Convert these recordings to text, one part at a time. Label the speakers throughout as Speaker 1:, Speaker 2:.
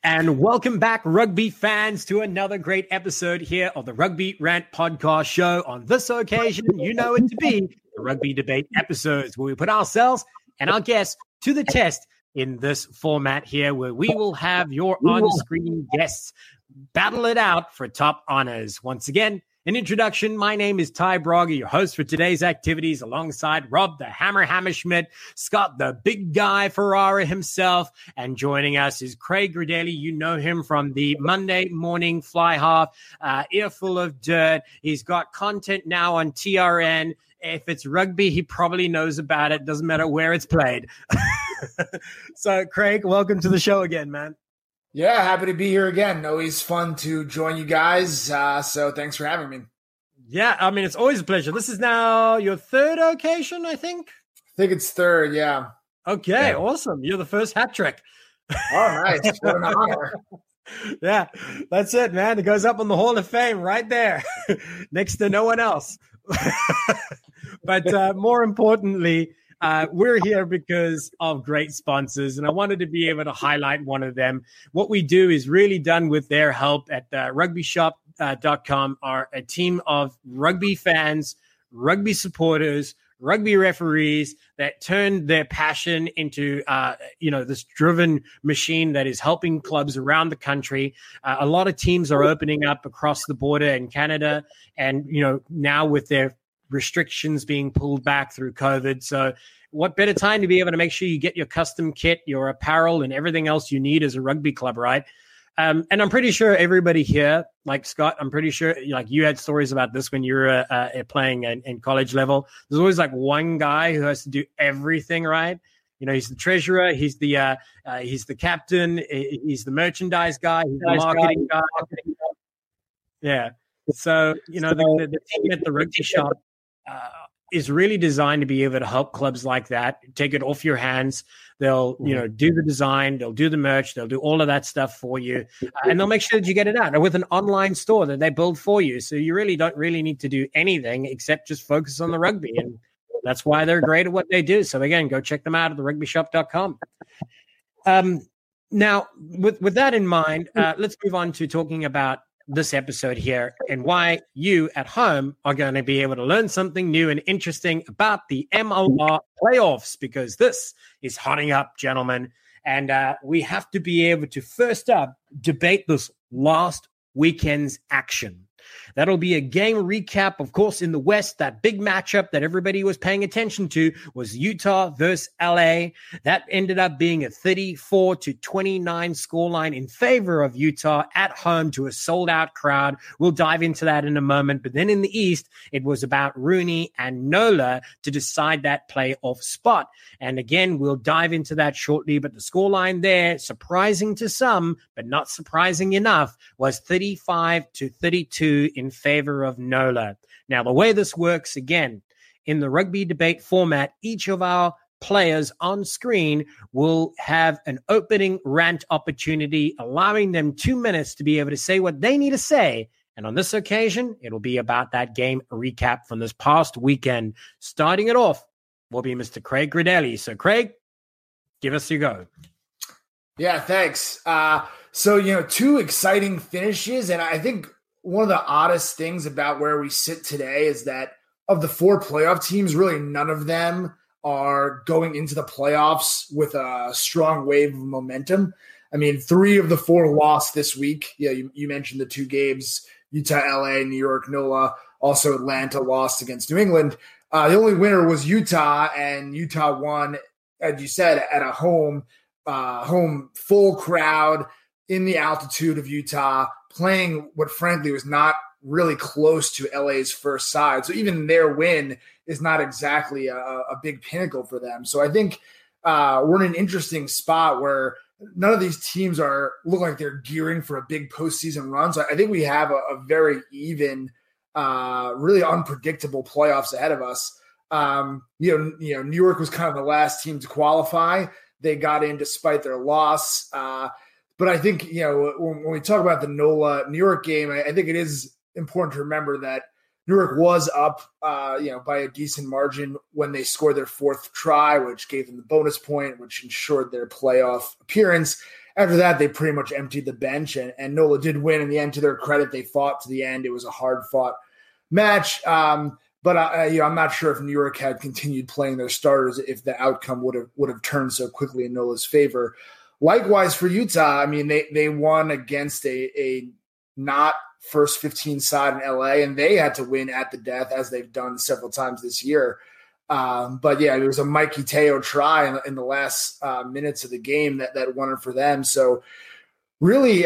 Speaker 1: And welcome back, rugby fans, to another great episode here of the Rugby Rant Podcast Show. On this occasion, you know it to be the Rugby Debate episodes, where we put ourselves and our guests to the test in this format here, where we will have your on-screen guests battle it out for top honors. Once again, an introduction. My name is Ty Braga, your host for today's activities, alongside Rob the Hammer Hammerschmidt, Scott the Big Guy Ferrara himself, and joining us is Craig Gradelli. You know him from the Monday Morning Fly Half, Earful of Dirt. He's got content now on TRN. If it's rugby, he probably knows about it. Doesn't matter where it's played. So, Craig, welcome to the show again, man.
Speaker 2: Yeah, happy to be here again. Always fun to join you guys. So thanks for having me.
Speaker 1: Yeah, I mean, it's always a pleasure. This is now your third occasion, I think.
Speaker 2: I think it's third, yeah.
Speaker 1: Okay, yeah. Awesome. You're the first hat trick.
Speaker 2: Oh, nice. What an honor.
Speaker 1: Yeah, that's it, man. It goes up on the Hall of Fame right there, next to no one else. But more importantly, we're here because of great sponsors, and I wanted to be able to highlight one of them. What we do is really done with their help at rugbyshop.com, are a team of rugby fans, rugby supporters, rugby referees that turn their passion into, this driven machine that is helping clubs around the country. A lot of teams are opening up across the border in Canada, and, now with their restrictions being pulled back through COVID. So what better time to be able to make sure you get your custom kit, your apparel, and everything else you need as a rugby club, right? And I'm pretty sure everybody here, like Scott, I'm pretty sure like you had stories about this when you were playing in college level. There's always like one guy who has to do everything, right? He's the treasurer, he's the captain, he's the merchandise guy, he's the marketing guy. Yeah. So, the team at the rugby shop is really designed to be able to help clubs like that, take it off your hands. They'll, do the design, they'll do the merch, they'll do all of that stuff for you, and they'll make sure that you get it out with an online store that they build for you. So you really don't need to do anything except just focus on the rugby, and that's why they're great at what they do. So again, go check them out at therugbyshop.com. Now, with that in mind, let's move on to talking about this episode here and why you at home are going to be able to learn something new and interesting about the MLR playoffs, because this is hotting up, gentlemen. And we have to be able to first up debate this last weekend's action. That'll be a game recap. Of course, in the West, that big matchup that everybody was paying attention to was Utah versus LA. That ended up being a 34-29 scoreline in favor of Utah at home to a sold-out crowd. We'll dive into that in a moment. But then in the East, it was about Rooney and Nola to decide that playoff spot. And again, we'll dive into that shortly. But the scoreline there, surprising to some, but not surprising enough, was 35-32 in favor of Nola. Now, the way this works, again, in the rugby debate format, each of our players on screen will have an opening rant opportunity, allowing them 2 minutes to be able to say what they need to say. And on this occasion, it'll be about that game recap from this past weekend. Starting it off will be Mr. Craig Gradelli. So, Craig, give us your go.
Speaker 2: Yeah, thanks. So, two exciting finishes, and I think one of the oddest things about where we sit today is that of the four playoff teams, really none of them are going into the playoffs with a strong wave of momentum. I mean, 3 of the 4 lost this week. Yeah, you mentioned the 2 games, Utah, LA, New York, NOLA. Also Atlanta lost against New England. The only winner was Utah, and Utah won, as you said, at a home full crowd in the altitude of Utah, playing what frankly was not really close to LA's first side. So even their win is not exactly a big pinnacle for them. So I think we're in an interesting spot where none of these teams look like they're gearing for a big postseason run. So I think we have a very even, really unpredictable playoffs ahead of us. New York was kind of the last team to qualify. They got in despite their loss. But I think, when we talk about the NOLA New York game, I think it is important to remember that New York was up, by a decent margin when they scored their 4th try, which gave them the bonus point, which ensured their playoff appearance. after that, they pretty much emptied the bench, and NOLA did win in the end. To their credit, they fought to the end. It was a hard-fought match. But I'm not sure if New York had continued playing their starters, if the outcome would have turned so quickly in NOLA's favor. Likewise for Utah, I mean, they won against a not first 15 side in LA, and they had to win at the death, as they've done several times this year. But yeah, there was a Mikey Teo try in the last minutes of the game that won it for them. So really,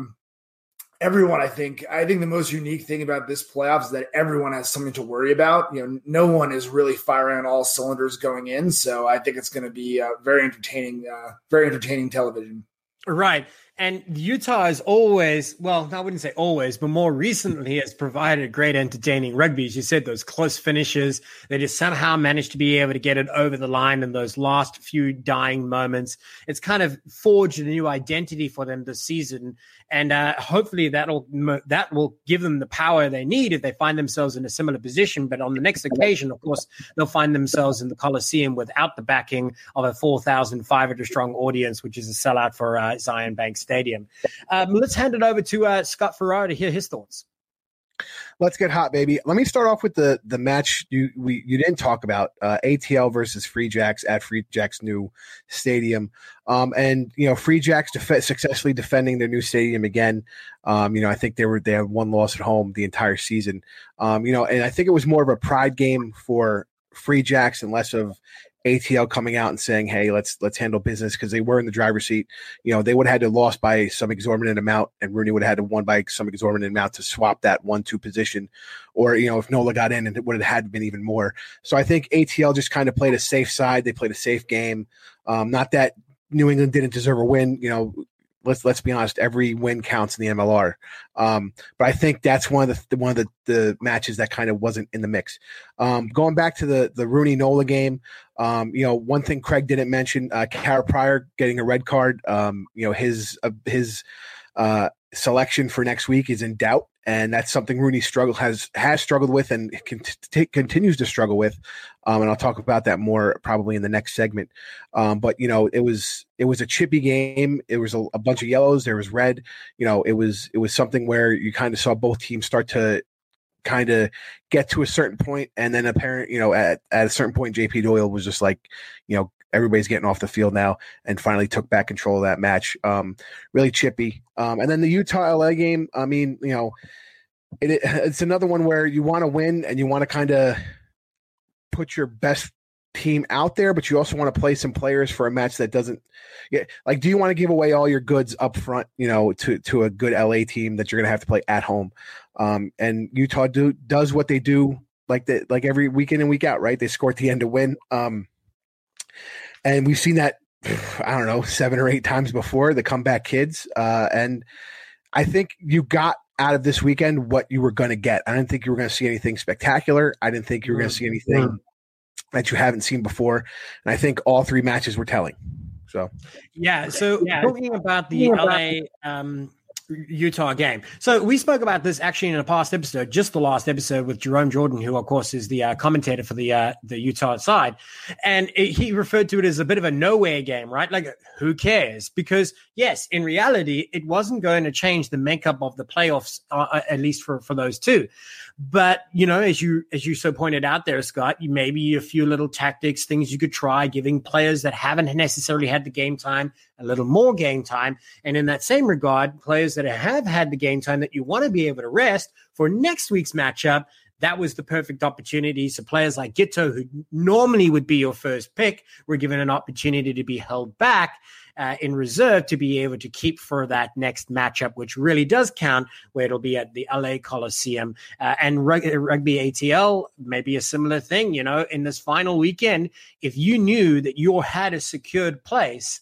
Speaker 2: everyone, I think the most unique thing about this playoffs is that everyone has something to worry about. No one is really firing on all cylinders going in. So I think it's going to be very entertaining television.
Speaker 1: Right. And Utah is always, well, I wouldn't say always, but more recently has provided great entertaining rugby. As you said, those close finishes, they just somehow managed to be able to get it over the line in those last few dying moments. It's kind of forged a new identity for them this season. And hopefully that will give them the power they need if they find themselves in a similar position. But on the next occasion, of course, they'll find themselves in the Coliseum without the backing of a 4,500 strong audience, which is a sellout for Zion Bank Stadium. Let's hand it over to Scott Ferrara to hear his thoughts.
Speaker 3: Let's get hot, baby. Let me start off with the match you didn't talk about, ATL versus Free Jacks at Free Jacks' new stadium. And Free Jacks successfully defending their new stadium again. I think they have one loss at home the entire season. And I think it was more of a pride game for Free Jacks and less of ATL coming out and saying, hey, let's handle business, because they were in the driver's seat. They would have had to lost by some exorbitant amount, and Rooney would have had to won by some exorbitant amount to swap that 1-2 position. Or, if NOLA got in, and it would have had been even more. So I think ATL just kind of played a safe side. They played a safe game. Not that New England didn't deserve a win. Let's be honest, every win counts in the MLR. But I think that's one of the matches that kind of wasn't in the mix. Going back to the Rooney NOLA game, one thing Craig didn't mention, Kara Pryor getting a red card. His selection for next week is in doubt, and that's something Rooney has struggled with and continues to struggle with. And I'll talk about that more probably in the next segment. But it was a chippy game. It was a bunch of yellows. There was red. It was something where you kind of saw both teams start to kind of get to a certain point, and then at a certain point, JP Doyle was just like, everybody's getting off the field now, and finally took back control of that match. Really chippy. And then the Utah LA game, I mean, it's another one where you want to win and you want to kind of put your best team out there, but you also want to play some players for a match that doesn't do you want to give away all your goods up front, to a good LA team that you're going to have to play at home? And Utah does what they do like every week in and week out, right? They score at the end to win. And we've seen that, I don't know, 7 or 8 times before, the comeback kids. And I think you got out of this weekend what you were going to get. I didn't think you were going to see anything spectacular. I didn't think you were going to see anything that you haven't seen before. And I think all 3 matches were telling. So,
Speaker 1: talking about the LA Utah game. So we spoke about this actually in a past episode, just the last episode with Jerome Jordan, who of course is the commentator for the Utah side. And he referred to it as a bit of a nowhere game, right? Like, who cares? Because yes, in reality, it wasn't going to change the makeup of the playoffs, at least for those two. But, as you so pointed out there, Scott, maybe a few little tactics, things you could try, giving players that haven't necessarily had the game time a little more game time. And in that same regard, players that have had the game time that you want to be able to rest for next week's matchup, that was the perfect opportunity. So players like Gito, who normally would be your first pick, were given an opportunity to be held back in reserve to be able to keep for that next matchup, which really does count, where it'll be at the LA Coliseum. And Rugby ATL, maybe a similar thing, in this final weekend, if you knew that you had a secured place,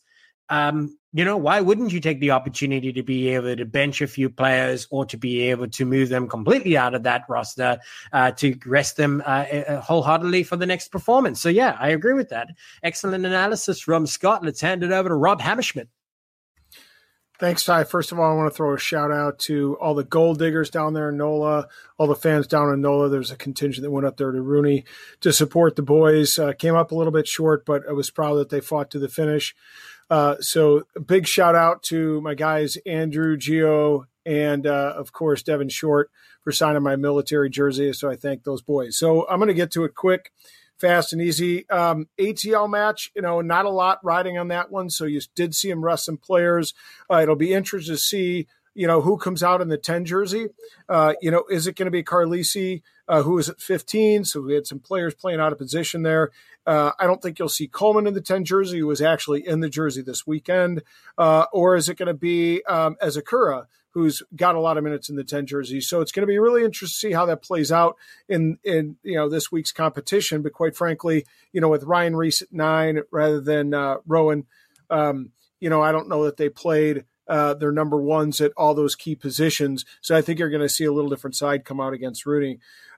Speaker 1: why wouldn't you take the opportunity to be able to bench a few players or to be able to move them completely out of that roster to rest them wholeheartedly for the next performance? So, yeah, I agree with that. Excellent analysis from Scott. Let's hand it over to Rob Hammerschmidt.
Speaker 4: Thanks, Ty. First of all, I want to throw a shout out to all the gold diggers down there in NOLA, all the fans down in NOLA. There's a contingent that went up there to Rooney to support the boys. Came up a little bit short, but I was proud that they fought to the finish. So a big shout out to my guys, Andrew, Gio, and of course, Devin Short for signing my military jersey. So I thank those boys. So I'm going to get to it quick, fast and easy. ATL match, not a lot riding on that one. So you did see him rest some players. It'll be interesting to see, who comes out in the 10 jersey. Is it going to be Carlisi, who is at 15? So we had some players playing out of position there. I don't think you'll see Coleman in the 10 jersey, who was actually in the jersey this weekend. Or is it going to be Ezekura, who's got a lot of minutes in the 10 jersey. So it's going to be really interesting to see how that plays out in this week's competition. But quite frankly, with Ryan Reese at 9 rather than Rowan, I don't know that they played their number ones at all those key positions. So I think you're going to see a little different side come out against Rooney.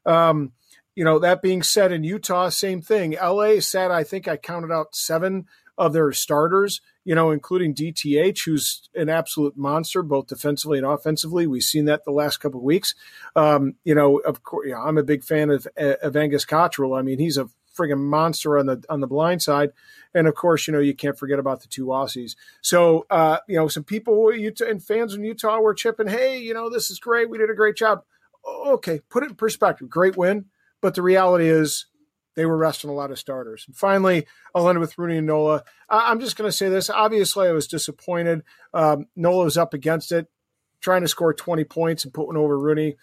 Speaker 4: That being said, in Utah, same thing. LA said, I think I counted out 7 of their starters, including DTH, who's an absolute monster, both defensively and offensively. We've seen that the last couple of weeks. Of course, I'm a big fan of Angus Cottrell. I mean, he's a friggin' monster on the blind side. And of course, you can't forget about the 2 Aussies. So, some people and fans in Utah were chipping, hey, this is great. We did a great job. Okay, put it in perspective. Great win. But the reality is, they were resting a lot of starters. And finally, I'll end with Rooney and Nola. I'm just going to say this. Obviously, I was disappointed. Nola was up against it, trying to score 20 points and put one over Rooney.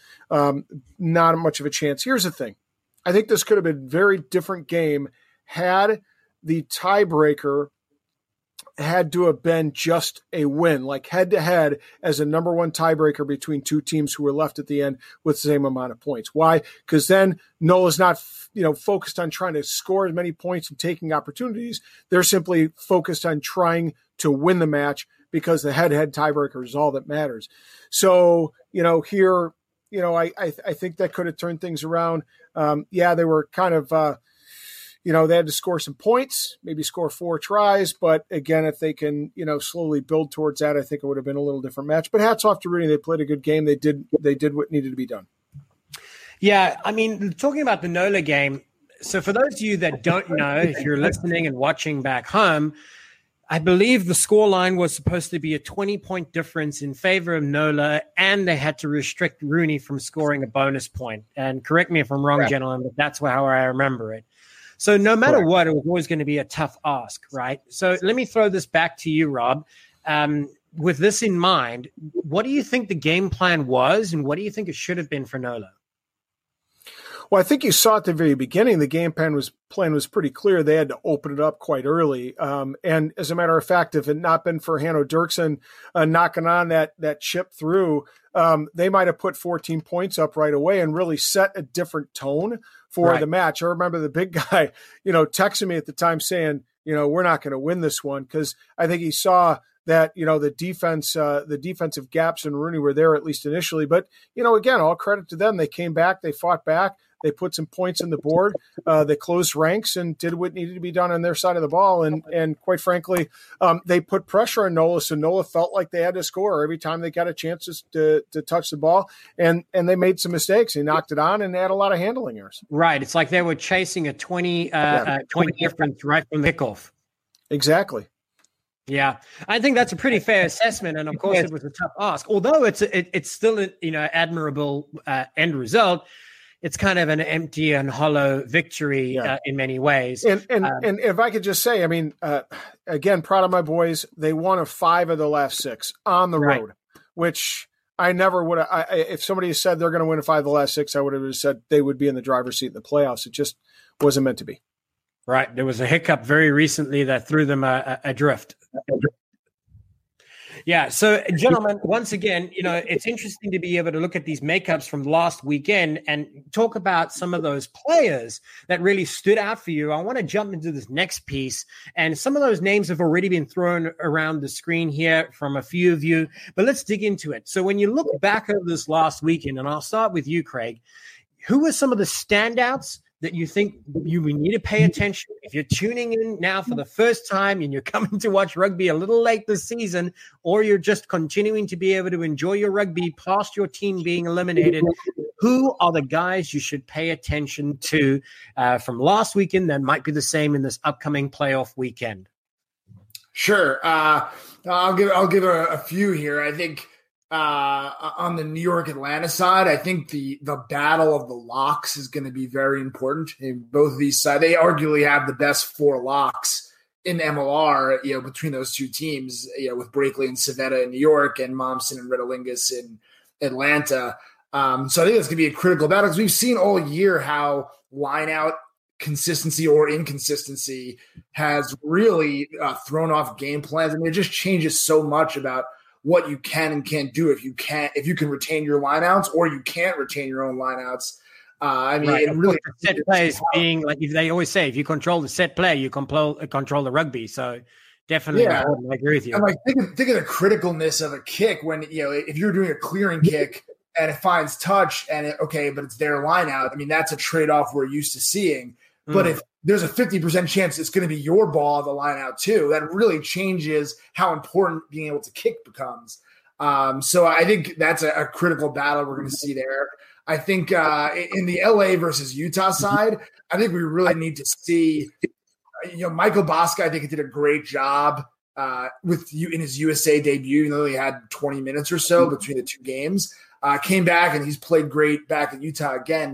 Speaker 4: Not much of a chance. Here's the thing. I think this could have been a very different game had the tiebreaker had to have been just a win, like head-to-head as a number 1 tiebreaker between 2 teams who were left at the end with the same amount of points. Why? Because then Nola's not focused on trying to score as many points and taking opportunities. They're simply focused on trying to win the match because the head-to-head tiebreaker is all that matters. So, here, I think that could have turned things around. They were kind of they had to score some points, maybe score 4 tries. But again, if they can, slowly build towards that, I think it would have been a little different match. But hats off to Rooney. They played a good game. They did what needed to be done.
Speaker 1: Yeah. I mean, talking about the NOLA game. So for those of you that don't know, if you're listening and watching back home, I believe the scoreline was supposed to be a 20-point difference in favor of NOLA, and they had to restrict Rooney from scoring a bonus point. And correct me if I'm wrong, gentlemen, but that's how I remember it. So no matter what, it was always going to be a tough ask, right? So let me throw this back to you, Rob. With this in mind, what do you think the game plan was, and what do you think it should have been for NOLA?
Speaker 4: Well, I think you saw at the very beginning, the game plan was pretty clear. They had to open it up quite early. And as a matter of fact, if it had not been for Hanno Dirksen knocking on that chip through, they might have put 14 points up right away and really set a different tone for the match. I remember the big guy, texting me at the time saying, we're not going to win this one, because I think he saw that, the defensive gaps in Rooney were there, at least initially. But, again, all credit to them. They came back, they fought back, they put some points on the board, they closed ranks and did what needed to be done on their side of the ball. And quite frankly, they put pressure on NOLA, so NOLA felt like they had to score every time they got a chance to touch the ball. And they made some mistakes. They knocked it on and they had a lot of handling errors.
Speaker 1: Right. It's like they were chasing a 20 difference right from kickoff.
Speaker 4: Exactly.
Speaker 1: Yeah, I think that's a pretty fair assessment, and of course, it was a tough ask. Although it's still an admirable end result, it's kind of an empty and hollow victory in many ways. And
Speaker 4: if I could just say, I mean, again, proud of my boys. They won 5 of the last 6 on the road, which I never would have. If somebody said they're going to win 5 of the last 6, I would have said they would be in the driver's seat in the playoffs. It just wasn't meant to be.
Speaker 1: Right. There was a hiccup very recently that threw them adrift. Yeah. So, gentlemen, once again, it's interesting to be able to look at these makeups from last weekend and talk about some of those players that really stood out for you. I want to jump into this next piece, and some of those names have already been thrown around the screen here from a few of you, but let's dig into it. So when you look back over this last weekend, and I'll start with you, Craig, who were some of the standouts that you think we need to pay attention? If you're tuning in now for the first time and you're coming to watch rugby a little late this season, or you're just continuing to be able to enjoy your rugby past your team being eliminated, who are the guys you should pay attention to from last weekend that might be the same in this upcoming playoff weekend?
Speaker 2: Sure. I'll give a few here. I think on the New York Atlanta side, I think the battle of the locks is going to be very important. In both of these sides, they arguably have the best 4 locks in MLR, between those two teams, with Brakeley and Savetta in New York and Momsen and Redalingus in Atlanta. So I think that's going to be a critical battle, because we've seen all year how line out consistency or inconsistency has really thrown off game plans. I mean, it just changes so much about what you can and can't do if you can retain your lineouts or you can't retain your own lineouts. It really
Speaker 1: set plays being like, if they always say, if you control the set play, you control the rugby. So definitely, I agree with you.
Speaker 2: I'm like, think of the criticalness of a kick when if you're doing a clearing kick and it finds touch but it's their line out. I mean, that's a trade-off we're used to seeing. But if there's a 50% chance it's going to be your ball on the line out too, that really changes how important being able to kick becomes. So I think that's a critical battle we're going to see there. I think in the LA versus Utah side, I think we really need to see, Michael Bosca, I think he did a great job in his USA debut, even though he had 20 minutes or so between the two games. Came back and he's played great back at Utah again.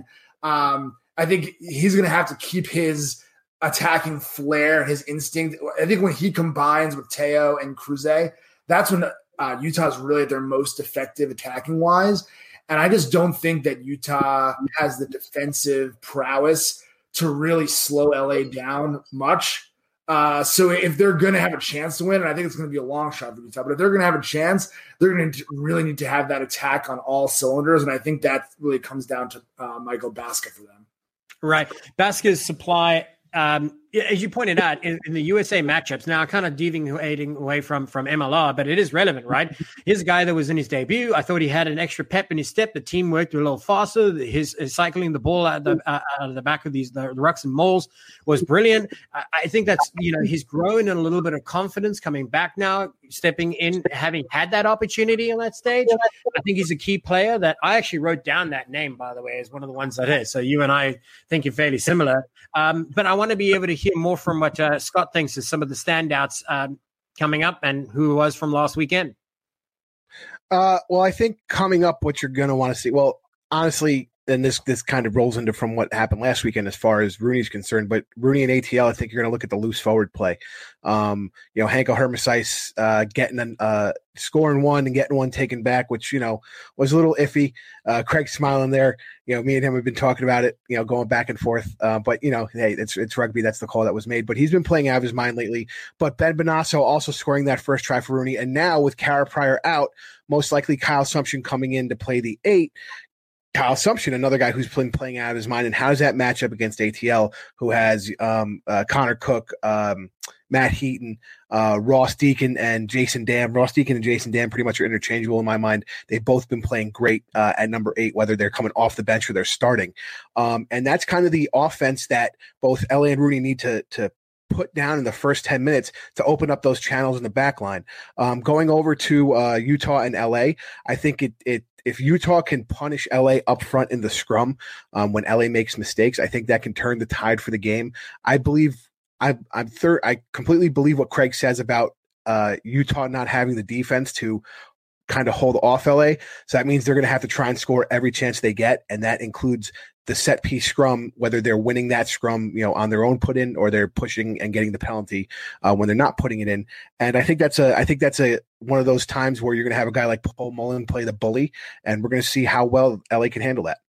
Speaker 2: I think he's going to have to keep his attacking flair, his instinct. I think when he combines with Teo and Cruze, that's when Utah's really at their most effective attacking wise. And I just don't think that Utah has the defensive prowess to really slow LA down much. So if they're going to have a chance to win, and I think it's going to be a long shot for Utah, but if they're going to have a chance, they're going to really need to have that attack on all cylinders. And I think that really comes down to Michael Bosca for them.
Speaker 1: Right. Bosca's supply, as you pointed out, in the USA matchups, now kind of deviating away from MLR, but it is relevant, right? Here's a guy that was in his debut. I thought he had an extra pep in his step. The team worked a little faster. His cycling the ball out of the back of the rucks and mauls was brilliant. I think that's, he's growing in a little bit of confidence coming back now, stepping in, having had that opportunity on that stage. I think he's a key player that I actually wrote down that name, by the way, as one of the ones that is. So you and I think you're fairly similar. But I want to be able to hear more from what Scott thinks is some of the standouts coming up and who was from last weekend.
Speaker 3: Well, I think coming up, what you're going to want to see, well, honestly, and this kind of rolls into from what happened last weekend as far as Rooney's concerned, but Rooney and ATL, I think you're going to look at the loose forward play. Hanko Hermesice getting scoring one and getting one taken back, which, was a little iffy. Craig Smiling there, me and him have been talking about it, going back and forth. But, hey, it's rugby. That's the call that was made. But he's been playing out of his mind lately. But Ben Bonasso also scoring that first try for Rooney. And now with Kara Pryor out, most likely Kyle Sumption coming in to play the 8. Kyle Sumption, another guy who's been playing out of his mind. And how does that match up against ATL, who has Connor Cook, Matt Heaton, Ross Deacon, and Jason Dam? Ross Deacon and Jason Dam pretty much are interchangeable in my mind. They've both been playing great at number 8, whether they're coming off the bench or they're starting. And that's kind of the offense that both LA and Rooney need to put down in the first 10 minutes to open up those channels in the back line. Going over to Utah and LA, I think if Utah can punish LA up front in the scrum when LA makes mistakes, I think that can turn the tide for the game. I completely believe what Craig says about Utah not having the defense to kind of hold off LA. So that means they're going to have to try and score every chance they get, and that includes the set piece scrum, whether they're winning that scrum, on their own put in, or they're pushing and getting the penalty when they're not putting it in. And I think that's one of those times where you're going to have a guy like Paul Mullen play the bully, and we're going to see how well LA can handle that.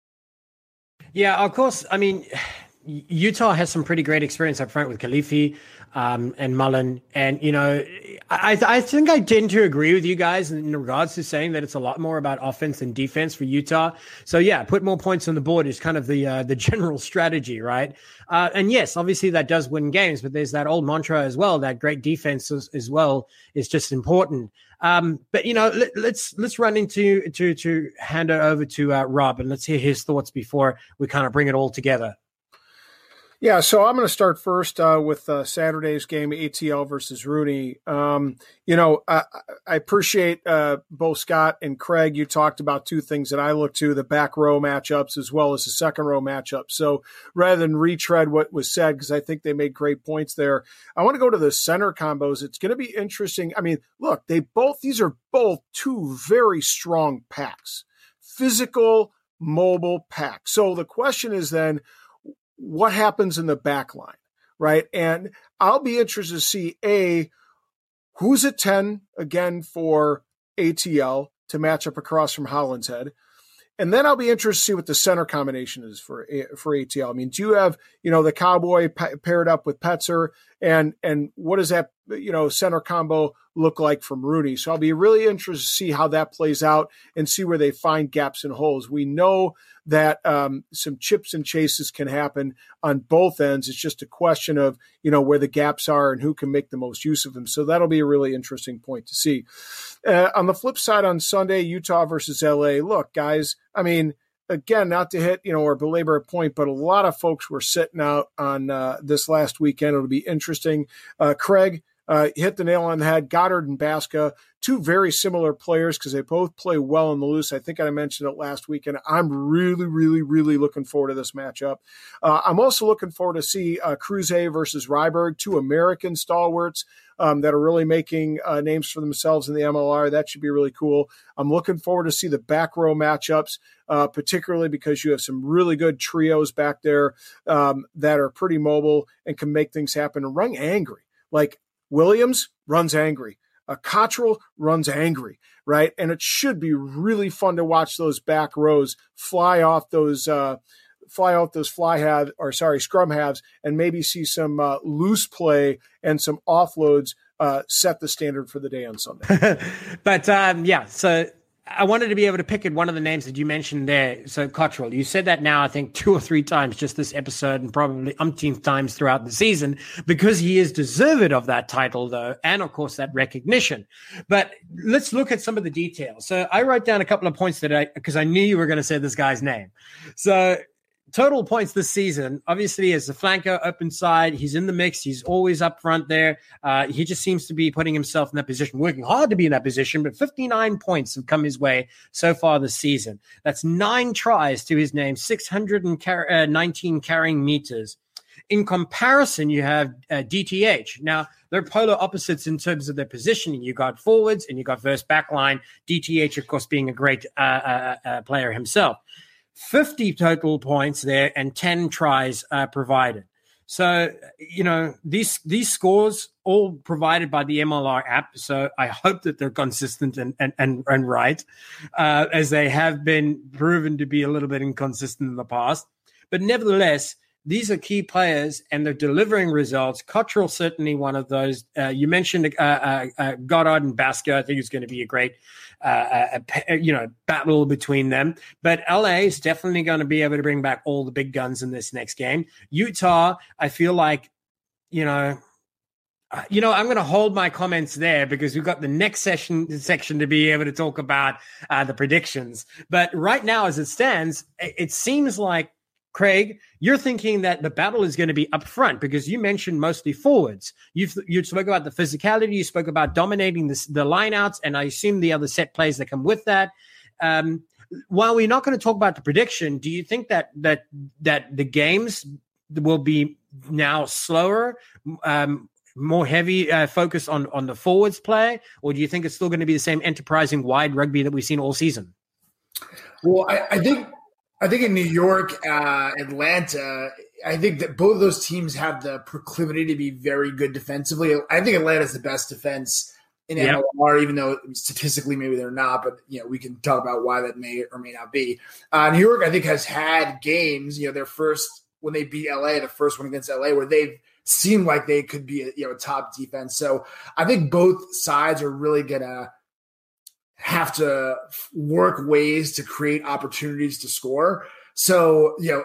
Speaker 1: Yeah, of course. I mean, Utah has some pretty great experience up front with Khalifi and Mullen. And, I think I tend to agree with you guys in regards to saying that it's a lot more about offense than defense for Utah. So, yeah, put more points on the board is kind of the general strategy, right? And, yes, obviously that does win games, but there's that old mantra as well, that great defense as well is just important. But, let's run to hand it over to Rob, and let's hear his thoughts before we kind of bring it all together.
Speaker 4: Yeah, so I'm going to start first with Saturday's game, ATL versus Rooney. I appreciate both Scott and Craig. You talked about two things that I look to, the back row matchups as well as the second row matchup. So rather than retread what was said, because I think they made great points there, I want to go to the center combos. It's going to be interesting. I mean, look, these are both two very strong packs, physical, mobile packs. So the question is then, what happens in the back line, right? And I'll be interested to see, who's at 10 again for ATL to match up across from Hollinshead. And then I'll be interested to see what the center combination is for ATL. I mean, do you have, the Cowboy paired up with Petzer, and what does that, center combo look like from Rooney? So I'll be really interested to see how that plays out and see where they find gaps and holes. We know that some chips and chases can happen on both ends. It's just a question of, where the gaps are and who can make the most use of them. So that'll be a really interesting point to see. On the flip side, on Sunday, Utah versus LA. Look, guys, I mean, again, not to hit, or belabor a point, but a lot of folks were sitting out on this last weekend. It'll be interesting. Craig hit the nail on the head. Goddard and Baska, two very similar players because they both play well in the loose. I think I mentioned it last week, and I'm really, really, really looking forward to this matchup. I'm also looking forward to see Cruze versus Ryberg, two American stalwarts that are really making names for themselves in the MLR. That should be really cool. I'm looking forward to see the back row matchups, particularly because you have some really good trios back there that are pretty mobile and can make things happen and run angry. Like Williams runs angry. Cottrell runs angry, right? And it should be really fun to watch those back rows fly off those scrum halves and maybe see some loose play and some offloads set the standard for the day on Sunday.
Speaker 1: But so I wanted to be able to pick at one of the names that you mentioned there. So Cottrell, you said that now, I think 2 or 3 times just this episode and probably umpteenth times throughout the season because he is deserved of that title though. And of course that recognition, but let's look at some of the details. So I wrote down a couple of points because I knew you were going to say this guy's name. So total points this season, obviously, as the flanker, open side, he's in the mix. He's always up front there. He just seems to be putting himself in that position, working hard to be in that position, but 59 points have come his way so far this season. That's 9 tries to his name, 619 carrying meters. In comparison, you have DTH. Now, they're polar opposites in terms of their positioning. You got forwards and you got verse backline. DTH, of course, being a great player himself. 50 total points there and 10 tries provided. So, these scores all provided by the MLR app. So I hope that they're consistent and right, as they have been proven to be a little bit inconsistent in the past. But nevertheless, these are key players and they're delivering results. Cottrell, certainly one of those. You mentioned Goddard and Baska. I think it's going to be a great battle between them. But LA is definitely going to be able to bring back all the big guns in this next game. Utah, I feel like, I'm going to hold my comments there because we've got the next section to be able to talk about the predictions. But right now, as it stands, it seems like, Craig, you're thinking that the battle is going to be up front because you mentioned mostly forwards. You spoke about the physicality. You spoke about dominating the lineouts, and I assume the other set plays that come with that. While we're not going to talk about the prediction, do you think that the games will be now slower, more heavy focus on the forwards play, or do you think it's still going to be the same enterprising wide rugby that we've seen all season?
Speaker 2: Well, I think in New York, Atlanta, I think that both of those teams have the proclivity to be very good defensively. I think Atlanta's the best defense in MLR, even though statistically maybe they're not, but we can talk about why that may or may not be. New York, I think, has had games, their first, when they beat LA, the first one against LA, where they've seemed like they could be a top defense. So I think both sides are really going to have to work ways to create opportunities to score. So,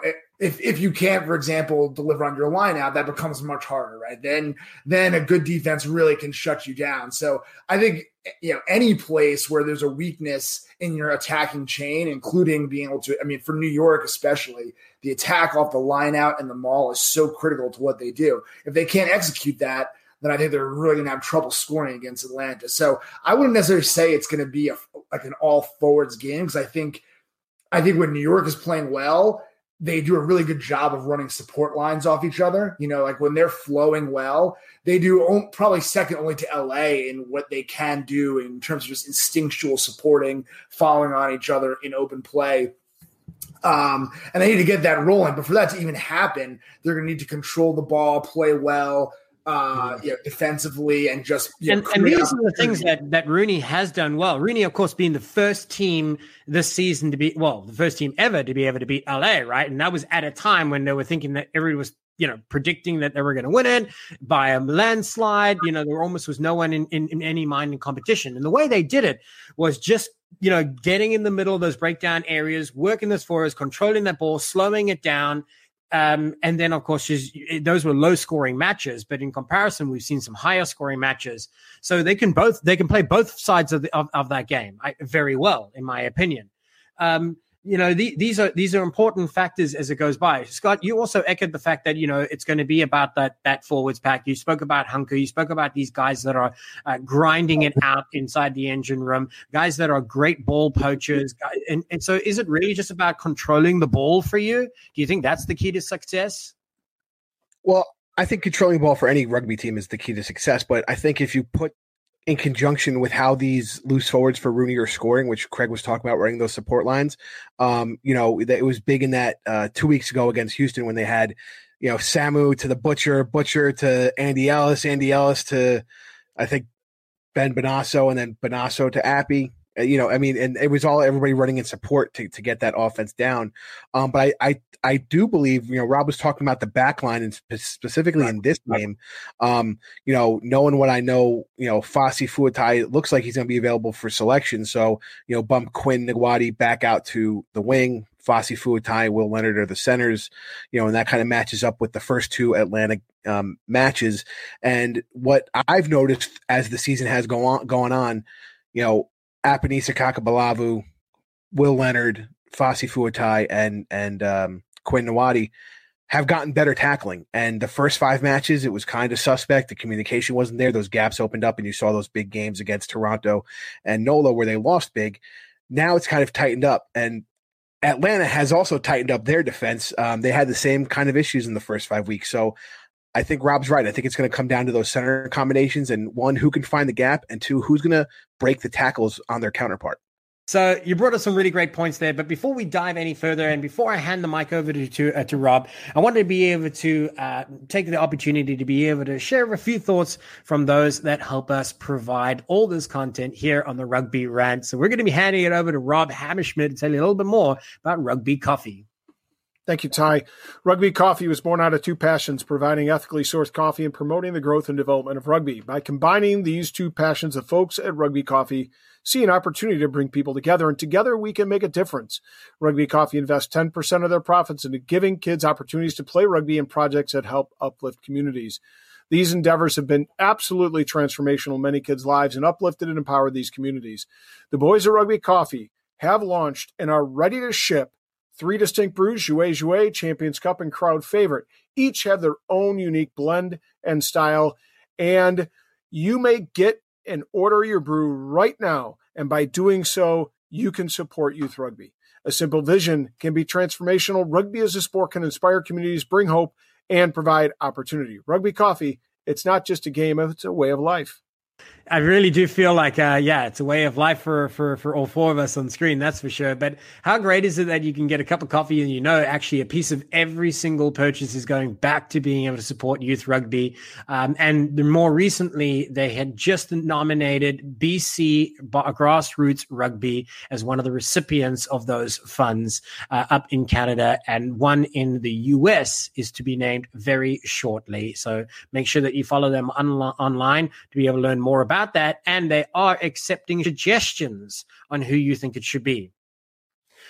Speaker 2: if you can't, for example, deliver on your line out, that becomes much harder, right? Then a good defense really can shut you down. So I think, any place where there's a weakness in your attacking chain, including being able to, for New York especially, the attack off the line out and the maul is so critical to what they do. If they can't execute that, then I think they're really going to have trouble scoring against Atlanta. So I wouldn't necessarily say it's going to be an all forwards game, because I think when New York is playing well, they do a really good job of running support lines off each other. When they're flowing well, they do probably second only to LA in what they can do in terms of just instinctual supporting, following on each other in open play. And they need to get that rolling. But for that to even happen, they're going to need to control the ball, play well, defensively, and just
Speaker 1: and these are the things that Rooney has done well. Rooney, of course, being the first team this season the first team ever to be able to beat LA, right? And that was at a time when they were thinking that everyone was predicting that they were going to win it by a landslide. There almost was no one in any mind in competition. And the way they did it was just getting in the middle of those breakdown areas, working those forwards, controlling that ball, slowing it down. And then, of course, those were low-scoring matches. But in comparison, we've seen some higher-scoring matches. So they can play both sides of that game very well, in my opinion. These are important factors as it goes by. Scott, you also echoed the fact that it's going to be about that forwards pack. You spoke about Hunker. You spoke about these guys that are grinding it out inside the engine room, guys that are great ball poachers. And so, is it really just about controlling the ball for you? Do you think that's the key to success?
Speaker 3: Well, I think controlling the ball for any rugby team is the key to success. But I think if you put in conjunction with how these loose forwards for Rooney are scoring, which Craig was talking about, running those support lines. It was big in that 2 weeks ago against Houston when they had, Samu to the Butcher to Andy Ellis to, I think, Ben Bonasso, and then Bonasso to Appy. And it was all everybody running in support to get that offense down. But I do believe, Rob was talking about the back line, and specifically in this game, knowing what I know, Fosi Fuatai looks like he's going to be available for selection. So, bump Quinn Ngwati back out to the wing. Fosi Fuatai, Will Leonard are the centers, and that kind of matches up with the first two Atlanta matches. And what I've noticed as the season has gone on, Apanisa Kakabalavu, Will Leonard, Fosi Fuatai, and Quinn Ngwati have gotten better tackling. And the first 5 matches, it was kind of suspect. The communication wasn't there. Those gaps opened up, and you saw those big games against Toronto and NOLA where they lost big. Now it's kind of tightened up. And Atlanta has also tightened up their defense. They had the same kind of issues in the first 5 weeks. So I think Rob's right. I think it's going to come down to those center combinations, and 1, who can find the gap, and 2, who's going to break the tackles on their counterpart.
Speaker 1: So you brought us some really great points there. But before we dive any further, and before I hand the mic over to Rob, I wanted to be able to take the opportunity to be able to share a few thoughts from those that help us provide all this content here on the Rugby Rant. So we're going to be handing it over to Rob Hammerschmidt to tell you a little bit more about Rugby Coffee.
Speaker 4: Thank you, Ty. Rugby Coffee was born out of 2 passions, providing ethically sourced coffee and promoting the growth and development of rugby. By combining these 2 passions, the folks at Rugby Coffee see an opportunity to bring people together, and together we can make a difference. Rugby Coffee invests 10% of their profits into giving kids opportunities to play rugby and projects that help uplift communities. These endeavors have been absolutely transformational in many kids' lives and uplifted and empowered these communities. The boys at Rugby Coffee have launched and are ready to ship 3 distinct brews, Jouet, Champions Cup, and Crowd Favorite. Each have their own unique blend and style, and you may get and order your brew right now, and by doing so, you can support youth rugby. A simple vision can be transformational. Rugby as a sport can inspire communities, bring hope, and provide opportunity. Rugby Coffee, it's not just a game, it's a way of life.
Speaker 1: I really do feel like, it's a way of life for all 4 of us on screen, that's for sure. But how great is it that you can get a cup of coffee and actually a piece of every single purchase is going back to being able to support youth rugby. And more recently, they had just nominated BC Grassroots Rugby as one of the recipients of those funds up in Canada. And one in the US is to be named very shortly. So make sure that you follow them online to be able to learn more about that, and they are accepting suggestions on who you think it should be.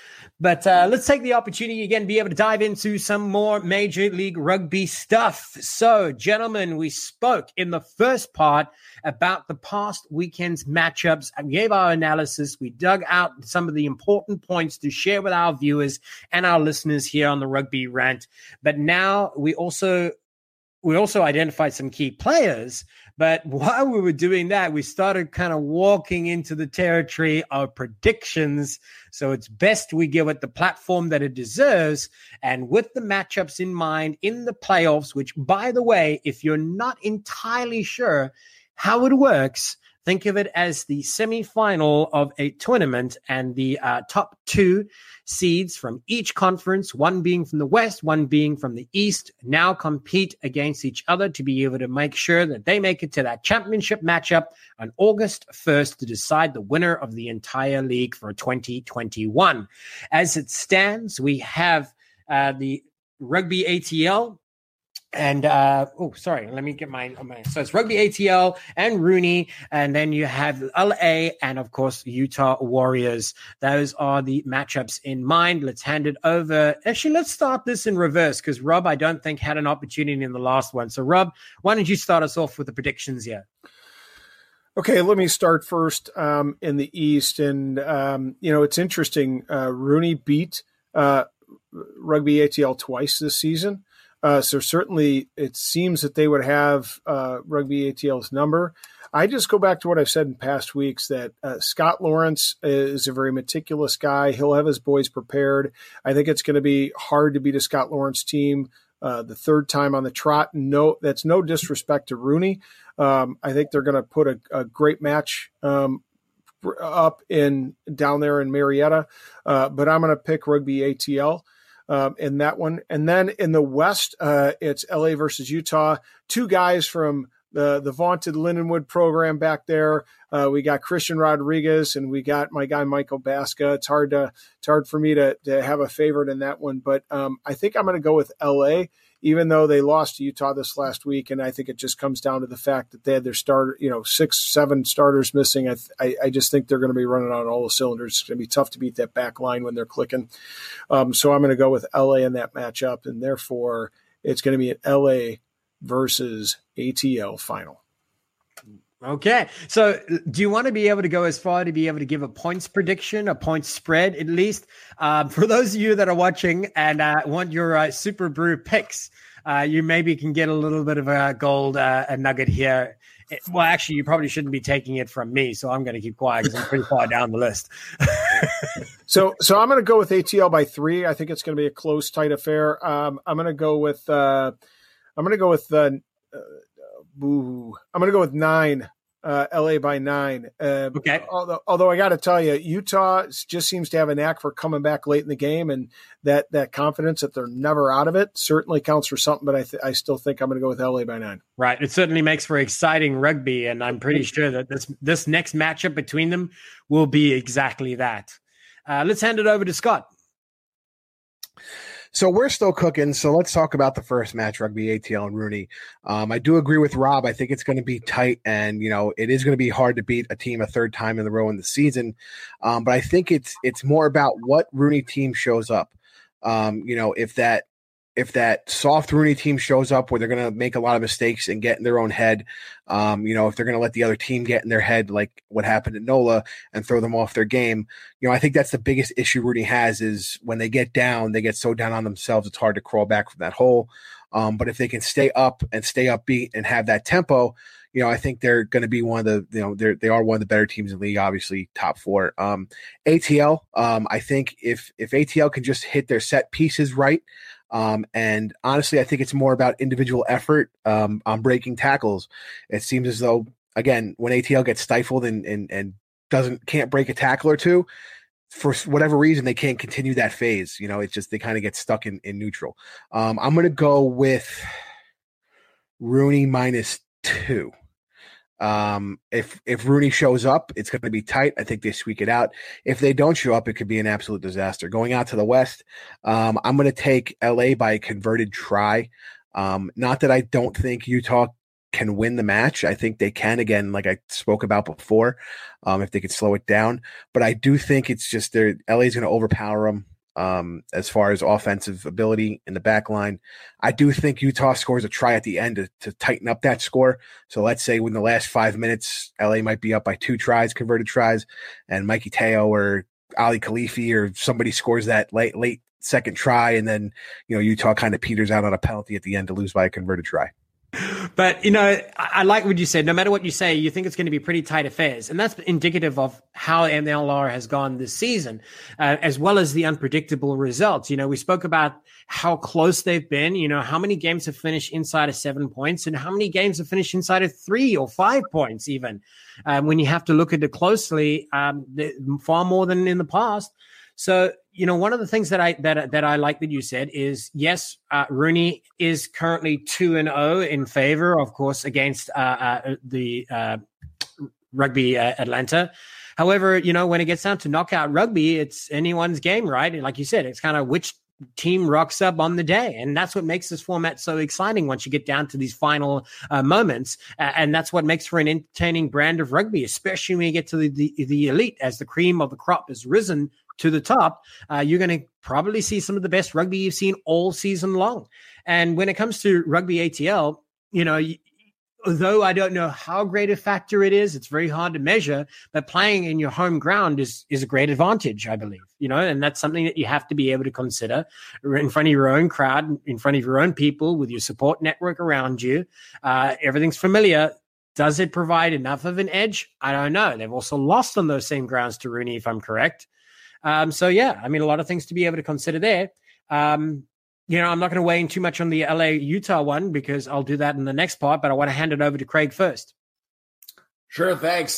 Speaker 1: But let's take the opportunity again, be able to dive into some more Major League Rugby stuff. So, gentlemen, we spoke in the first part about the past weekend's matchups. I gave our analysis. We dug out some of the important points to share with our viewers and our listeners here on the Rugby Rant. But now we also identified some key players. But while we were doing that, we started kind of walking into the territory of predictions. So it's best we give it the platform that it deserves. And with the matchups in mind in the playoffs, which, by the way, if you're not entirely sure how it works, think of it as the semifinal of a tournament, and the top two seeds from each conference, one being from the West, one being from the East, now compete against each other to be able to make sure that they make it to that championship matchup on August 1st to decide the winner of the entire league for 2021. As it stands, we have the Rugby ATL. And, let me get my, so it's Rugby ATL and Rooney, and then you have LA and, of course, Utah Warriors. Those are the matchups in mind. Let's hand it over. Actually, let's start this in reverse, because Rob, I don't think, had an opportunity in the last one. So, Rob, why don't you start us off with the predictions here?
Speaker 4: Okay, let me start first in the East. And, it's interesting. Rooney beat Rugby ATL twice this season. So certainly it seems that they would have Rugby ATL's number. I just go back to what I've said in past weeks, that Scott Lawrence is a very meticulous guy. He'll have his boys prepared. I think it's going to be hard to beat a Scott Lawrence team the third time on the trot. No, that's no disrespect to Rooney. I think they're going to put a great match up down there in Marietta. But I'm going to pick Rugby ATL. In that one. And then in the West, it's LA versus Utah. Two guys from the vaunted Lindenwood program back there. We got Christian Rodriguez and we got my guy Michael Baska. It's hard for me to have a favorite in that one, but I think I'm going to go with LA, even though they lost to Utah this last week. And I think it just comes down to the fact that they had their 6-7 starters missing. I just think they're going to be running on all the cylinders. It's going to be tough to beat that back line when they're clicking. So I'm going to go with LA in that matchup. And therefore it's going to be an LA versus ATL final.
Speaker 1: Okay. So do you want to be able to go as far to be able to give a points prediction, a points spread at least? For those of you that are watching and want your Super Brew picks, you maybe can get a little bit of a gold a nugget here. Well, actually, you probably shouldn't be taking it from me, so I'm going to keep quiet because I'm pretty far down the list.
Speaker 4: So I'm going to go with ATL by 3. I think it's going to be a close, tight affair. I'm going to go with 9, LA by 9.
Speaker 1: Okay.
Speaker 4: Although I got to tell you, Utah just seems to have a knack for coming back late in the game, and that confidence that they're never out of it certainly counts for something. But I still think I'm going to go with LA by 9.
Speaker 1: Right. It certainly makes for exciting rugby, and I'm pretty sure that this next matchup between them will be exactly that. Let's hand it over to Scott.
Speaker 3: So we're still cooking. So let's talk about the first match, Rugby ATL and Rooney. I do agree with Rob. I think it's going to be tight, and it is going to be hard to beat a team a third time in a row in the season. But I think it's more about what Rooney team shows up. If that soft Rooney team shows up where they're going to make a lot of mistakes and get in their own head, if they're going to let the other team get in their head, like what happened at NOLA, and throw them off their game, I think that's the biggest issue Rooney has, is when they get down, they get so down on themselves, it's hard to crawl back from that hole. But if they can stay up and stay upbeat and have that tempo, I think they're going to be one of the, they are one of the better teams in the league, obviously top 4. ATL, I think if ATL can just hit their set pieces right, and honestly, I think it's more about individual effort on breaking tackles. It seems as though, again, when ATL gets stifled and can't break a tackle or two, for whatever reason, they can't continue that phase. It's just they kind of get stuck in neutral. I'm going to go with Rooney -2. If Rooney shows up, it's going to be tight. I think they squeak it out. If they don't show up, it could be an absolute disaster. Going out to the West, I'm going to take LA by a converted try. Not that I don't think Utah can win the match. I think they can, again, like I spoke about before, if they could slow it down. But I do think it's just LA is going to overpower them. as far as offensive ability in the back line. I do think Utah scores a try at the end to tighten up that score. So let's say in the last 5 minutes, LA might be up by 2 tries, converted tries, and Mikey Teo or Ali Khalifi or somebody scores that late second try, and then Utah kind of peters out on a penalty at the end to lose by a converted try.
Speaker 1: But, I like what you said. No matter what you say, you think it's going to be pretty tight affairs. And that's indicative of how MLR has gone this season, as well as the unpredictable results. We spoke about how close they've been, how many games have finished inside of 7 points and how many games have finished inside of 3 or 5 points even. When you have to look at it closely, far more than in the past. So, one of the things that I like that you said is, yes, RUNY is currently 2-0 in favor, of course, against the Rugby Atlanta. However, when it gets down to knockout rugby, it's anyone's game, right? Like you said, it's kind of which team rocks up on the day. And that's what makes this format so exciting once you get down to these final moments. And that's what makes for an entertaining brand of rugby, especially when you get to the elite. As the cream of the crop has risen to the top, you're going to probably see some of the best rugby you've seen all season long. And when it comes to rugby ATL, although I don't know how great a factor it is, it's very hard to measure, but playing in your home ground is a great advantage, I believe, and that's something that you have to be able to consider in front of your own crowd, in front of your own people, with your support network around you. Everything's familiar. Does it provide enough of an edge? I don't know. They've also lost on those same grounds to RUNY, if I'm correct. A lot of things to be able to consider there. I'm not going to weigh in too much on the LA-Utah one because I'll do that in the next part, but I want to hand it over to Craig first.
Speaker 2: Sure, thanks.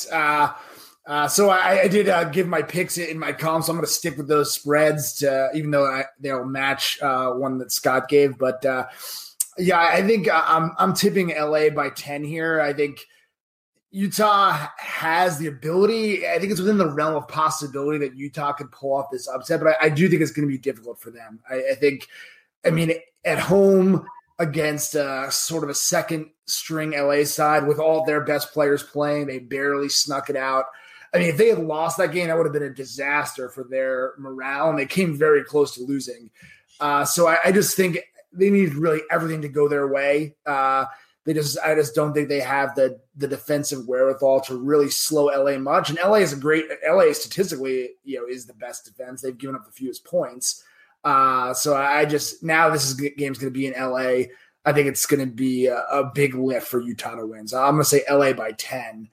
Speaker 2: So I did give my picks in my column, so I'm going to stick with those spreads, even though they'll match one that Scott gave. But, I think I'm tipping LA by 10 here. I think Utah has the ability. I think it's within the realm of possibility that Utah could pull off this upset, but I do think it's going to be difficult for them. I mean, at home against sort of a second string LA side with all their best players playing, they barely snuck it out. I mean, if they had lost that game, that would have been a disaster for their morale, and they came very close to losing. So I just think they need really everything to go their way. I just don't think they have the defensive wherewithal to really slow LA much. And LA statistically, is the best defense. They've given up the fewest points. So now this game's going to be in LA. I think it's going to be a big lift for Utah to win. So I'm going to say LA by 10.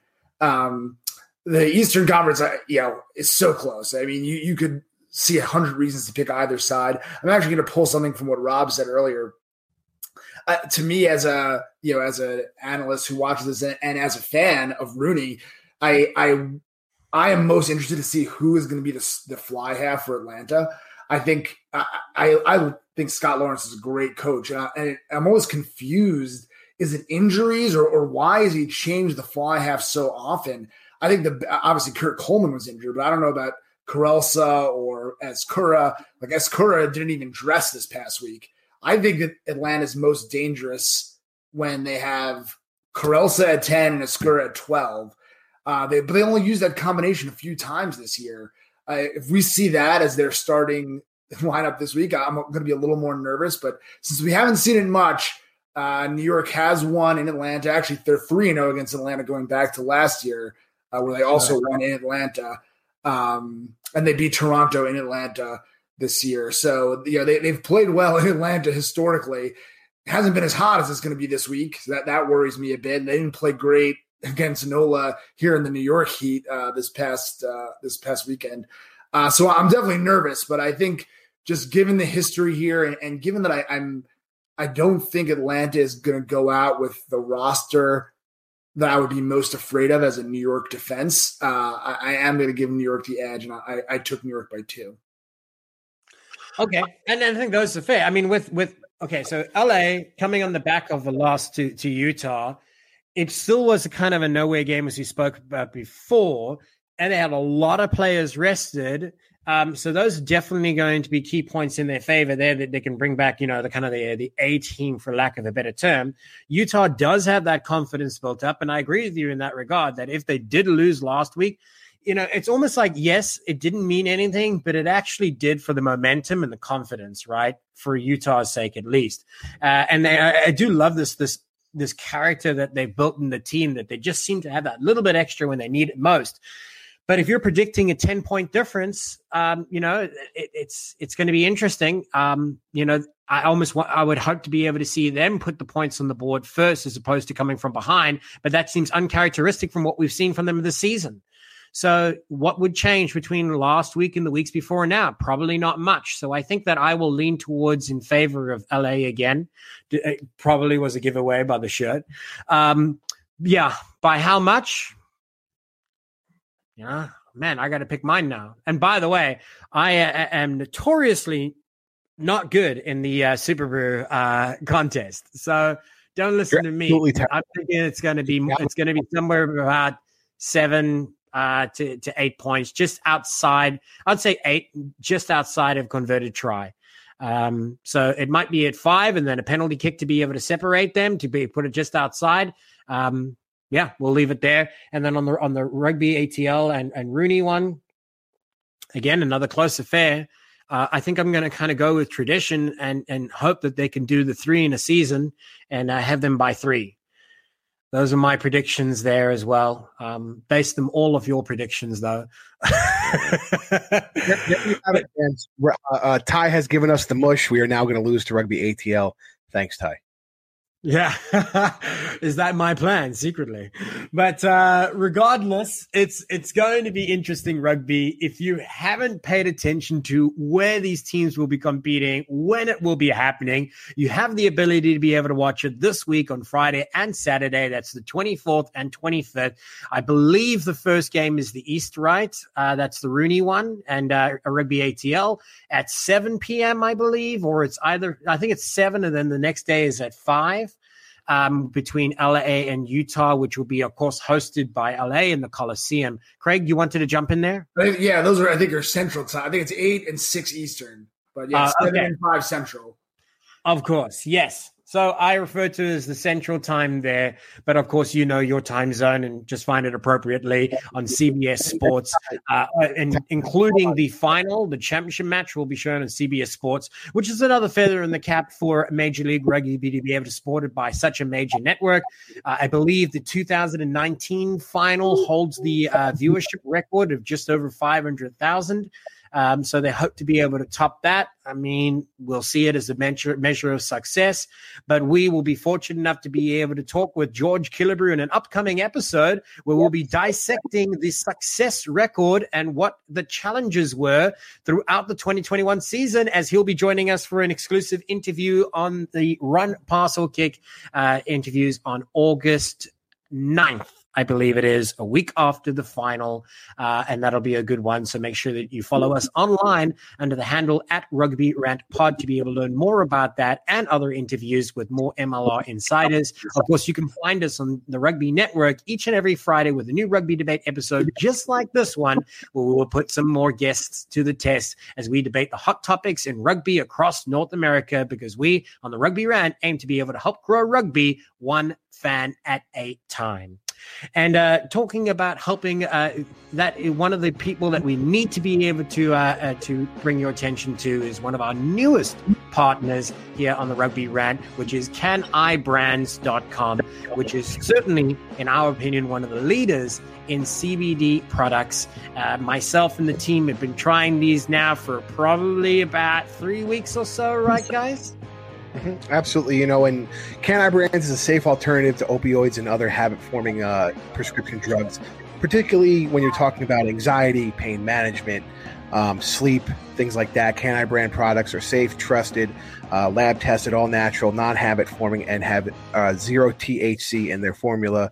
Speaker 2: The Eastern Conference, is so close. I mean, you could see 100 reasons to pick either side. I'm actually going to pull something from what Rob said earlier. To me, as an analyst who watches this and as a fan of RUNY, I am most interested to see who is going to be the fly half for Atlanta. I think Scott Lawrence is a great coach, and I'm always confused. Is it injuries or why has he changed the fly half so often? I think obviously Kurt Coleman was injured, but I don't know about Carelsa or Escura. Like Escura didn't even dress this past week. I think that Atlanta's most dangerous when they have Carelsa at 10 and Escura at 12. But they only used that combination a few times this year. If we see that as their starting lineup this week, I'm going to be a little more nervous. But since we haven't seen it much, New York has won in Atlanta. Actually, they're 3-0 against Atlanta going back to last year, where they also won in Atlanta. And they beat Toronto in Atlanta this year. So, they've played well in Atlanta historically. It hasn't been as hot as it's going to be this week. So that worries me a bit. They didn't play great against NOLA here in the New York Heat this past weekend. So I'm definitely nervous, but I think just given the history here and given that I don't think Atlanta is going to go out with the roster that I would be most afraid of as a New York defense. I am going to give New York the edge, and I took New York by 2.
Speaker 1: Okay, and I think those are fair. I mean, so LA coming on the back of the loss to Utah, it still was a kind of a nowhere game as we spoke about before, and they had a lot of players rested. So those are definitely going to be key points in their favor there that they can bring back, the A team, for lack of a better term. Utah does have that confidence built up, and I agree with you in that regard that if they did lose last week, it's almost like, yes, it didn't mean anything, but it actually did for the momentum and the confidence, right? For Utah's sake, at least. And I do love this character that they've built in the team, that they just seem to have that little bit extra when they need it most. But if you're predicting a 10-point difference, it's going to be interesting. I would hope to be able to see them put the points on the board first as opposed to coming from behind. But that seems uncharacteristic from what we've seen from them this season. So what would change between last week and the weeks before now? Probably not much. So I think that I will lean towards in favor of LA again. It probably was a giveaway by the shirt. By how much? Yeah, man, I got to pick mine now. And by the way, I am notoriously not good in the Super Brew contest. So don't listen to me. I'm thinking it's going to be somewhere about 7 to 8 points, just outside. I'd say 8, just outside of converted try. So it might be at 5, and then a penalty kick to be able to separate them, to put it just outside. We'll leave it there. And then on the rugby ATL and Rooney one, again, another close affair. I think I'm going to kind of go with tradition and hope that they can do the 3 in a season and have them by 3. Those are my predictions there as well. Base them all of your predictions, though.
Speaker 3: Ty has given us the mush. We are now going to lose to rugby ATL. Thanks, Ty.
Speaker 1: Yeah. Is that my plan secretly? But regardless, it's going to be interesting rugby. If you haven't paid attention to where these teams will be competing, when it will be happening, you have the ability to be able to watch it this week on Friday and Saturday. That's the 24th and 25th. I believe the first game is the East, right? That's the Rooney one, and a rugby ATL at 7 p.m., I believe, or it's either, I think it's 7, and then the next day is at 5. Between LA and Utah, which will be, of course, hosted by LA in the Coliseum. Craig, you wanted to jump in there?
Speaker 2: Yeah, those are Central time. I think it's 8 and 6 Eastern, but 7 and 5 Central.
Speaker 1: Of course, yes. So I refer to it as the Central time there, but of course, your time zone and just find it appropriately on CBS Sports, and including the final, the championship match will be shown on CBS Sports, which is another feather in the cap for Major League Rugby to be able to support it by such a major network. I believe the 2019 final holds the viewership record of just over 500,000. So they hope to be able to top that. I mean, we'll see it as a measure of success, but we will be fortunate enough to be able to talk with George Killebrew in an upcoming episode where we'll be dissecting the success record and what the challenges were throughout the 2021 season, as he'll be joining us for an exclusive interview on the Run, Pass or Kick interviews on August 9th. I believe it is a week after the final, and that'll be a good one. So make sure that you follow us online under the handle @RugbyRantPod to be able to learn more about that and other interviews with more MLR insiders. Of course, you can find us on the Rugby Network each and every Friday with a new Rugby Debate episode just like this one, where we will put some more guests to the test as we debate the hot topics in rugby across North America, because we on the Rugby Rant aim to be able to help grow rugby one fan at a time. And talking about helping, that one of the people that we need to be able to bring your attention to is one of our newest partners here on the Rugby Rant, which is canibrands.com, which is certainly, in our opinion, one of the leaders in CBD products. Myself and the team have been trying these now for probably about 3 weeks or so, right, guys?
Speaker 3: Mm-hmm. Absolutely. And Canine Brands is a safe alternative to opioids and other habit-forming prescription drugs, particularly when you're talking about anxiety, pain management, sleep, things like that. Canine Brand products are safe, trusted, lab-tested, all-natural, non-habit-forming, and have 0 THC in their formula.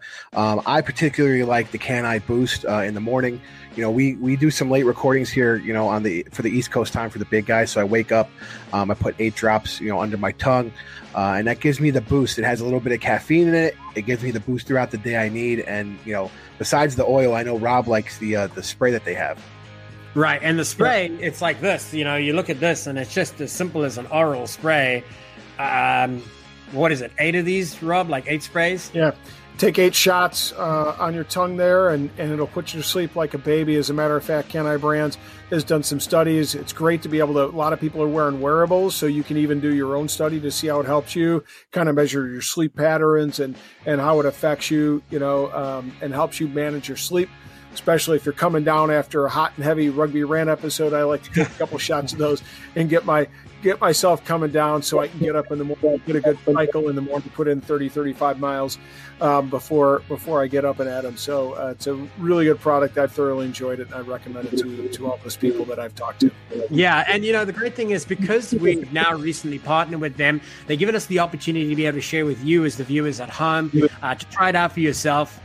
Speaker 3: I particularly like the Canine Boost in the morning. We do some late recordings here, for the East Coast time for the big guys. So I wake up, I put 8 drops, under my tongue, and that gives me the boost. It has a little bit of caffeine in it. It gives me the boost throughout the day I need. And, besides the oil, I know Rob likes the spray that they have.
Speaker 1: Right. And the spray, it's like this, you look at this and it's just as simple as an oral spray. What is it? 8 of these, Rob? Like 8 sprays?
Speaker 4: Yeah. take 8 shots on your tongue there, and it'll put you to sleep like a baby. As a matter of fact, Can I Brands has done some studies. It's great to be able to, a lot of people are wearing wearables, so you can even do your own study to see how it helps you kind of measure your sleep patterns and how it affects you, and helps you manage your sleep. Especially if you're coming down after a hot and heavy Rugby Rant episode, I like to take a couple shots of those and get myself coming down so I can get up in the morning, get a good cycle in the morning, put in 30, 35 miles before I get up and at them. So it's a really good product. I've thoroughly enjoyed it, and I recommend it to all those people that I've talked to.
Speaker 1: Yeah, and the great thing is, because we've now recently partnered with them, they've given us the opportunity to be able to share with you as the viewers at home to try it out for yourself.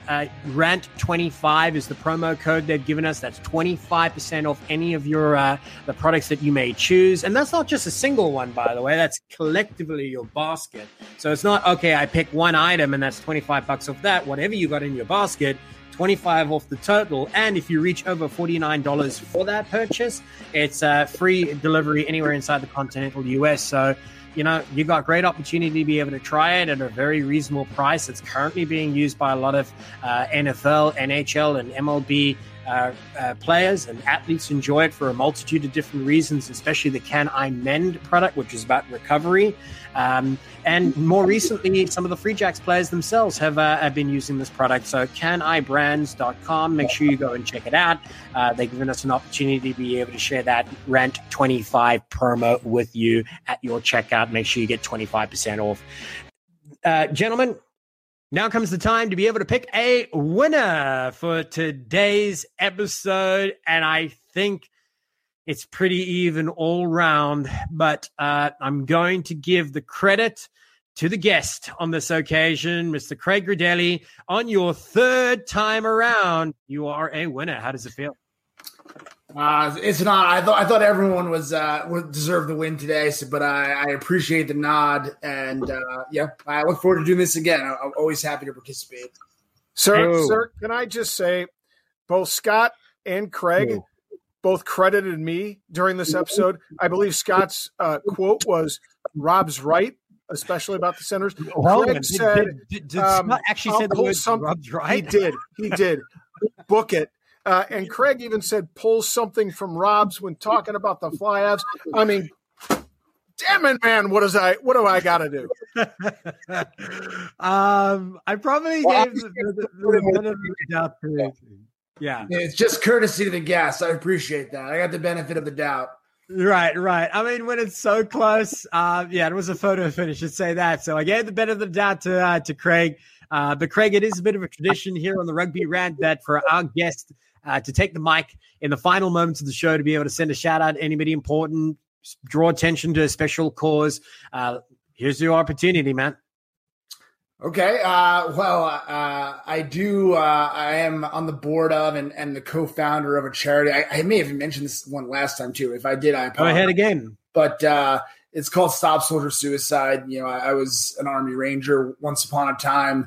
Speaker 1: Rant25 is the promo code they've given us. That's 25% off any of your the products that you may choose. And that's not just a single one, by the way. That's collectively your basket. So it's not, okay, I pick one item and that's $25 off that. Whatever you got in your basket, 25 off the total. And if you reach over $49 for that purchase, it's free delivery anywhere inside the continental US. So you got great opportunity to be able to try it at a very reasonable price. It's currently being used by a lot of NFL, NHL, and MLB players, and athletes enjoy it for a multitude of different reasons, especially the Can I Mend product, which is about recovery. And more recently, some of the Free Jacks players themselves have been using this product. So canibrands.com, make sure you go and check it out. They've given us an opportunity to be able to share that Rant25 promo with you at your checkout. Make sure you get 25% off. Gentlemen, now comes the time to be able to pick a winner for today's episode. And I think it's pretty even all round, but I'm going to give the credit to the guest on this occasion, Mr. Craig Gradelli. On your third time around, you are a winner. How does it feel?
Speaker 2: It's not. I thought everyone would deserve the win today, but I appreciate the nod, and I look forward to doing this again. I'm always happy to participate.
Speaker 4: Sir, can I just say, both Scott and Craig both credited me during this episode. I believe Scott's quote was, "Rob's right," especially about the centers. Craig said,
Speaker 1: did Scott actually say the word "Rob's right"?
Speaker 4: He did. Book it. And Craig even said, pull something from Rob's when talking about the fly halves. I mean, damn it, man. What do I got to do?
Speaker 1: I probably gave the benefit of the doubt. Yeah.
Speaker 2: It's just courtesy to the guests. I appreciate that. I got the benefit of the doubt.
Speaker 1: Right. I mean, when it's so close, it was a photo finish, should say that. So I gave the benefit of the doubt to Craig. But Craig, it is a bit of a tradition here on the Rugby Rant that for our guest to take the mic in the final moments of the show to be able to send a shout out to anybody important, draw attention to a special cause. Here's your opportunity, man.
Speaker 2: Okay. I do. I am on the board of and the co-founder of a charity. I may have mentioned this one last time too. If I did, I apologize.
Speaker 1: Go ahead again.
Speaker 2: But it's called Stop Soldier Suicide. I was an Army Ranger once upon a time.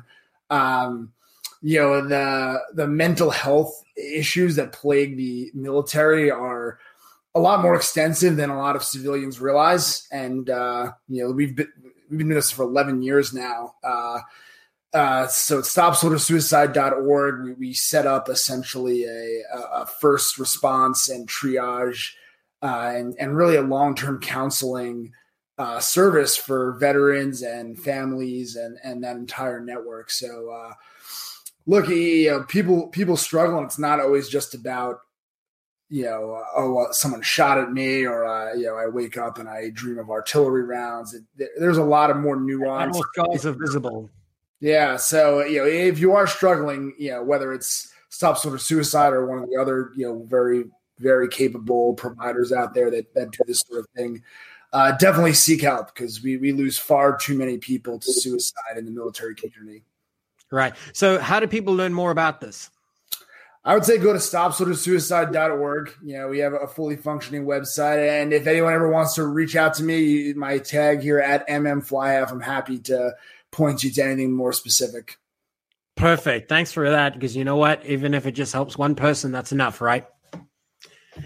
Speaker 2: The mental health issues that plague the military are a lot more extensive than a lot of civilians realize. And, we've been doing this for 11 years now. So it's stopsoldiersuicide.org. We set up essentially a first response and triage and really a long-term counseling service for veterans and families and that entire network. So, look, people struggle, and it's not always just about, someone shot at me, or I wake up and I dream of artillery rounds. There's a lot of more nuance.
Speaker 1: Animal scars are visible.
Speaker 2: Yeah. So, if you are struggling, whether it's Stop Soldier Suicide or one of the other, very, very capable providers out there that do this sort of thing, definitely seek help, because we lose far too many people to suicide in the military community.
Speaker 1: Right. So how do people learn more about this?
Speaker 2: I would say go to stopsoldiersuicide.org. We have a fully functioning website. And if anyone ever wants to reach out to me, my tag here at MMFlyhalf, I'm happy to point you to anything more specific.
Speaker 1: Perfect. Thanks for that. Because you know what? Even if it just helps one person, that's enough, right?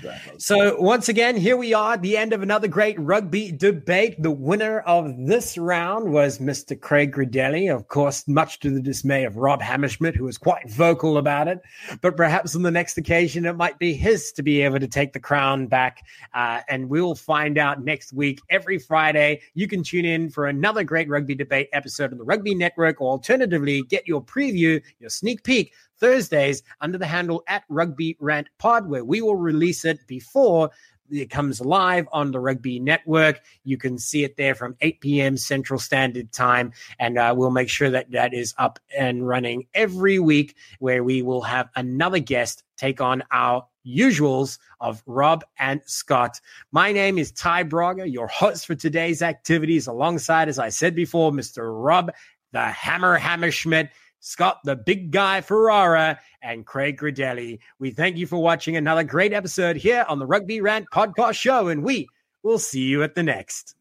Speaker 1: So once again, here we are at the end of another great rugby debate. The winner of this round was Mr. Craig Gridelli, of course, much to the dismay of Rob Hammerschmidt, who was quite vocal about it. But perhaps on the next occasion, it might be his to be able to take the crown back. And we'll find out next week. Every Friday, you can tune in for another great rugby debate episode on the Rugby Network, or alternatively, get your preview, your sneak peek, Thursdays under the handle at Rugby Rant Pod, where we will release it before it comes live on the Rugby Network. You can see it there from 8 p.m. Central Standard Time, and we'll make sure that that is up and running every week, where we will have another guest take on our usuals of Rob and Scott. My name is Ty Braga, your host for today's activities, alongside, as I said before, Mr. Rob the Hammerschmidt, Scott the Big Guy Ferrara, and Craig Gridelli. We thank you for watching another great episode here on the Rugby Rant Podcast Show, and we will see you at the next.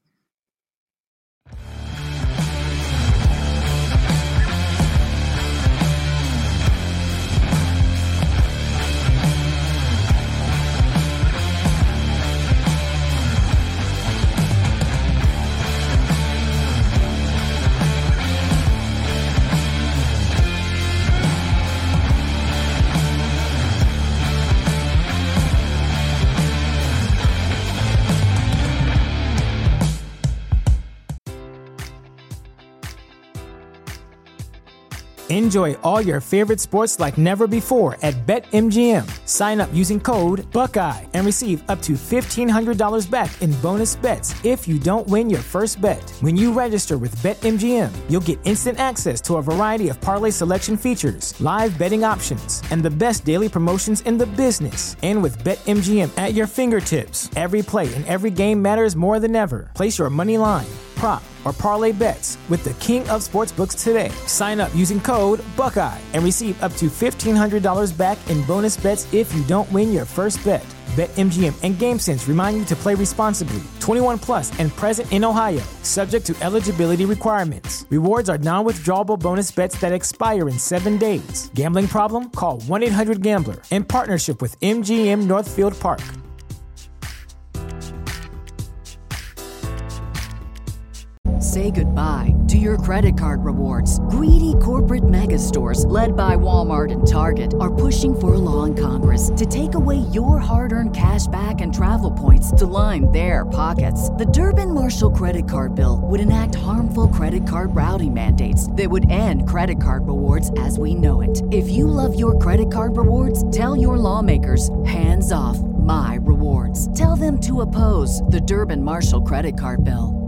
Speaker 5: Enjoy all your favorite sports like never before at BetMGM. Sign up using code Buckeye and receive up to $1,500 back in bonus bets if you don't win your first bet. When you register with BetMGM, you'll get instant access to a variety of parlay selection features, live betting options, and the best daily promotions in the business. And with BetMGM at your fingertips, every play and every game matters more than ever. Place your money line, prop, or parlay bets with the king of sportsbooks today. Sign up using code Buckeye and receive up to $1,500 back in bonus bets if you don't win your first bet. BetMGM and GameSense remind you to play responsibly. 21 plus and present in Ohio, subject to eligibility requirements. Rewards are non-withdrawable bonus bets that expire in 7 days. Gambling problem? Call 1-800-GAMBLER. In partnership with MGM Northfield Park.
Speaker 6: Say goodbye to your credit card rewards. Greedy corporate mega stores, led by Walmart and Target, are pushing for a law in Congress to take away your hard-earned cash back and travel points to line their pockets. The Durbin-Marshall credit card bill would enact harmful credit card routing mandates that would end credit card rewards as we know it. If you love your credit card rewards, tell your lawmakers, hands off my rewards. Tell them to oppose the Durbin-Marshall credit card bill.